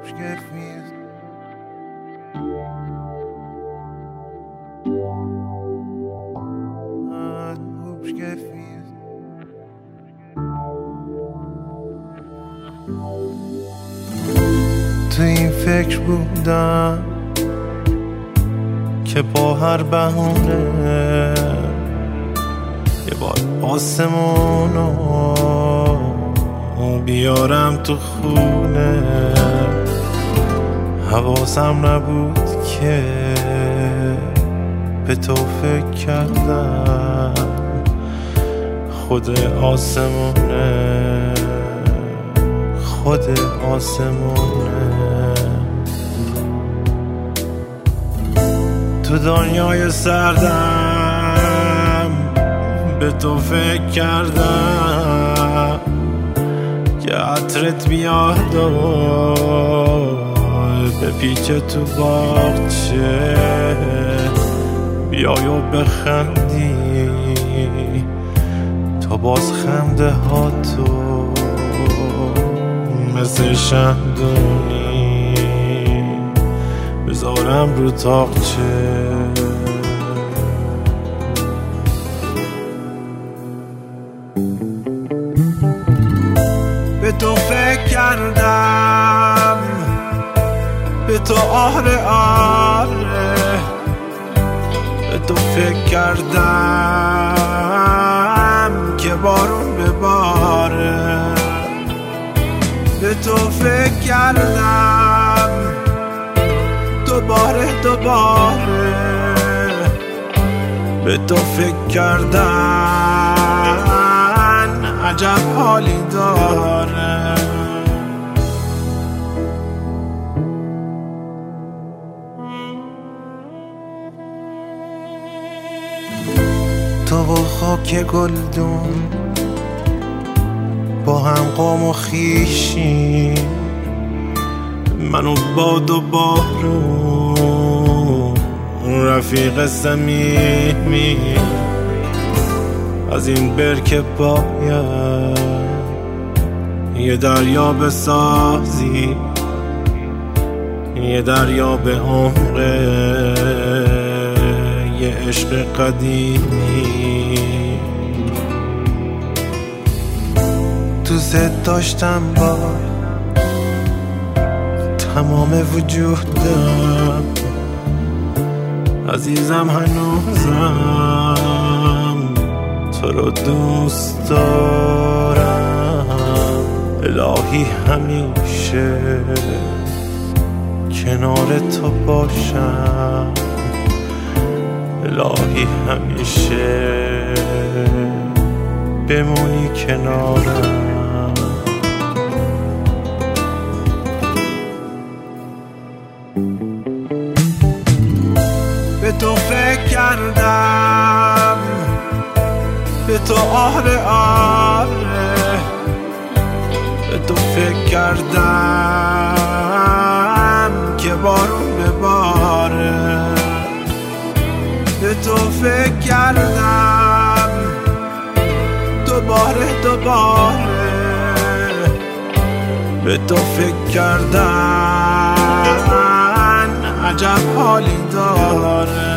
تو این فکر بودم که با هر بهونه یه بار آسمونو بیارم تو خونه. حواسم نبود که به تو فکر کردم خود آسمونه، خود آسمونه. تو دنیای سردم به تو فکر کردم که عطرت بیاد و به پیچه تو باغچه بیای و بخندی. تا باز خنده ها تو مثل شهدونی بذارم رو تاقچه. به تو فکر کردم، به تو آره آره، به تو فکر کردم که بارون بباره. به تو فکر کردم دوباره دوباره، به تو فکر کردن عجب حالی داره. تو و خاک گلدون با هم قوم و خیشی، من و باد و بارون رفیق صمیمی. از این برکه باید یه دریا بسازی، یه دریا به عمق یه عشق قدیمی. دوست داشتم با تمام وجودم، عزیزم هنوزم تو رو دوست دارم. الهی همیشه کنار تو باشم، الهی همیشه بمونی کنارم. به تو فکر کردم، به تو آره آره، به تو فکر کردم که بارون بباره. به تو فکر کردم دوباره دوباره، به تو فکر کردن عجب حالی داره.